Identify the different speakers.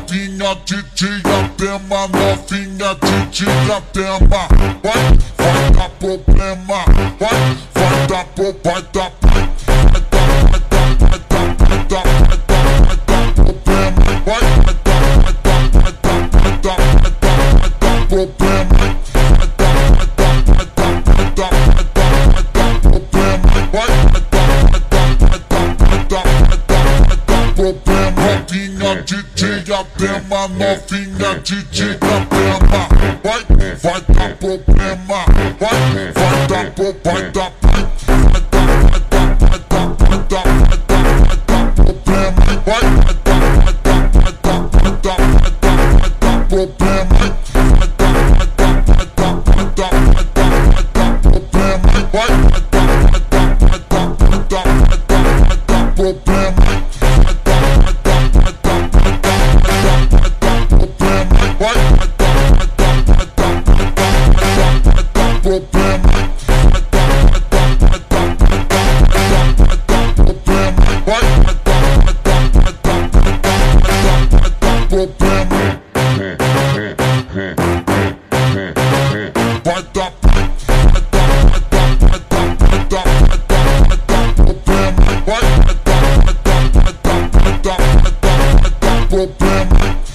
Speaker 1: novinha de Diadema, novinha de Diadema. Vai dar problema, vai dar problema, vai novinha de Diadema, novinha de Diadema. Vai dar problema, vai dar problema, problema.